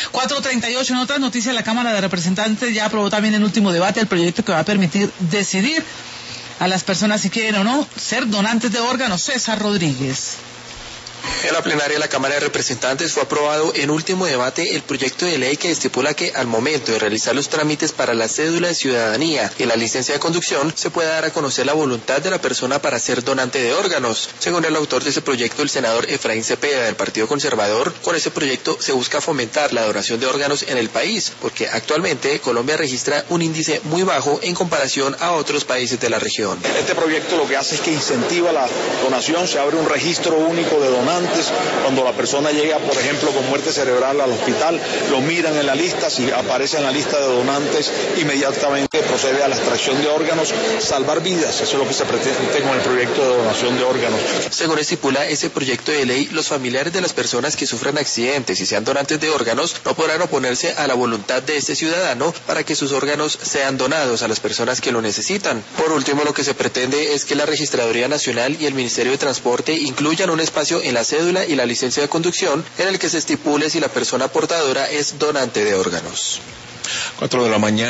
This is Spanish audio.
4:38, en otras noticias, la Cámara de Representantes ya aprobó también el último debate del proyecto que va a permitir decidir a las personas si quieren o no ser donantes de órganos. César Rodríguez. En la plenaria de la Cámara de Representantes fue aprobado en último debate el proyecto de ley que estipula que al momento de realizar los trámites para la cédula de ciudadanía y la licencia de conducción se pueda dar a conocer la voluntad de la persona para ser donante de órganos. Según el autor de ese proyecto, el senador Efraín Cepeda del Partido Conservador, con ese proyecto se busca fomentar la donación de órganos en el país, porque actualmente Colombia registra un índice muy bajo en comparación a otros países de la región. Este proyecto lo que hace es que incentiva la donación, se abre un registro único de donantes. Cuando la persona llega, por ejemplo, con muerte cerebral al hospital, lo miran en la lista, si aparece en la lista de donantes, inmediatamente procede a la extracción de órganos, salvar vidas. Eso es lo que se pretende con el proyecto de donación de órganos. Según estipula ese proyecto de ley, los familiares de las personas que sufran accidentes y sean donantes de órganos no podrán oponerse a la voluntad de este ciudadano para que sus órganos sean donados a las personas que lo necesitan. Por último, lo que se pretende es que la Registraduría Nacional y el Ministerio de Transporte incluyan un espacio en la cédula y la licencia de conducción en el que se estipule si la persona portadora es donante de órganos. 4 de la mañana.